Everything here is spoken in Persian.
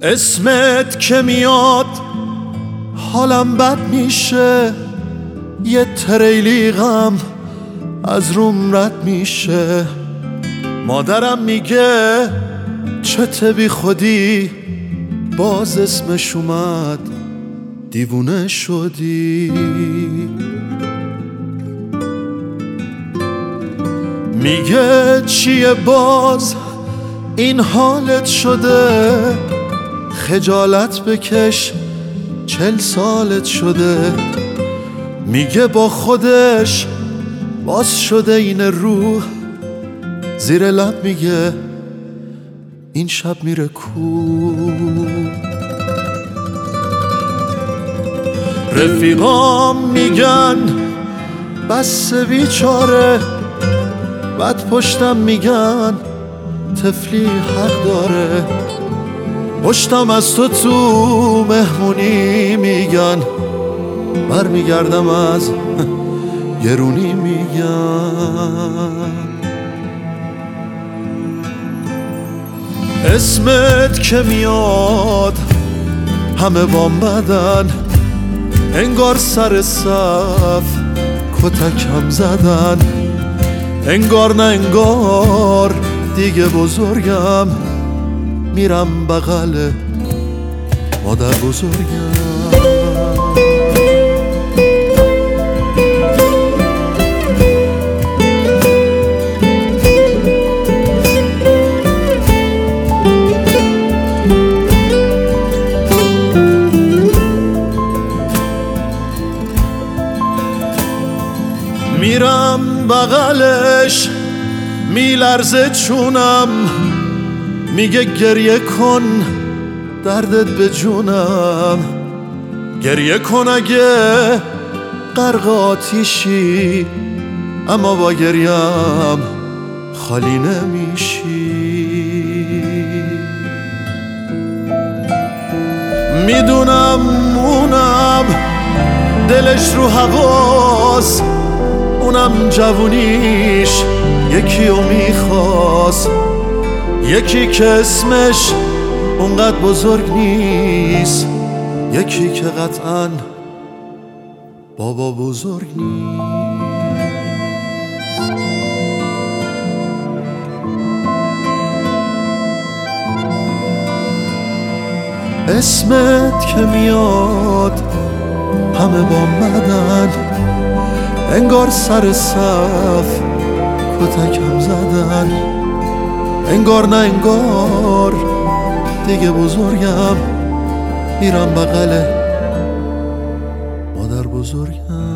اسمت که میاد حالم بد میشه، یه تریلی غم از روم رد میشه. مادرم میگه چته بی خودی، باز اسمش اومد دیوونه شدی. میگه چیه باز این حالت شده، خجالت بکش 40 سالت شده. میگه با خودش باز شده این روح، زیر لب میگه این شب میره کو. رفیقام میگن بس بیچاره، بعد پشتم میگن طفلی حق داره. پشتم از تو مهمونی میگن، برمیگردم از گرونی میگن. اسمت که میاد همه بام بدن، انگار سر صف کتکم زدن. انگار نه انگار دیگه بزرگم، میرم بغل مادر بزرگم. میرم بغلش میلرزه چونم، میگه گریه کن دردت به جونم. گریه کن اگه غرق آتیشی، اما با گریم خالی نمیشی. میدونم اونم دلش رو هواست، اونم جوونیش یکی رو میخواست، یکی که اسمش اونقدر بزرگ نیست، یکی که قطعاً بابا بزرگ نیست. اسمت که میاد همه با مدن، انگار سر صف کتکم زدن. انگار نه انگار دیگه بزرگم، میرم بغل مادر بزرگم.